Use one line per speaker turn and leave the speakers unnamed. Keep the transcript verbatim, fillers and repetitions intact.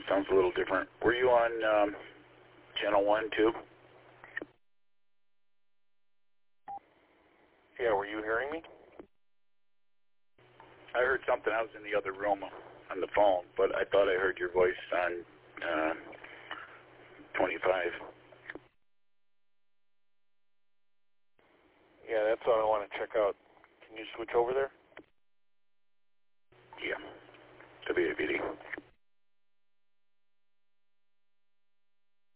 sounds a little different. Were you on um, channel one too?
Yeah, were you hearing me?
I heard something. I was in the other room on the phone, but I thought I heard your voice on uh, twenty-five.
Yeah, that's what I want to check out. Can you switch over there?
Yeah. W A V D.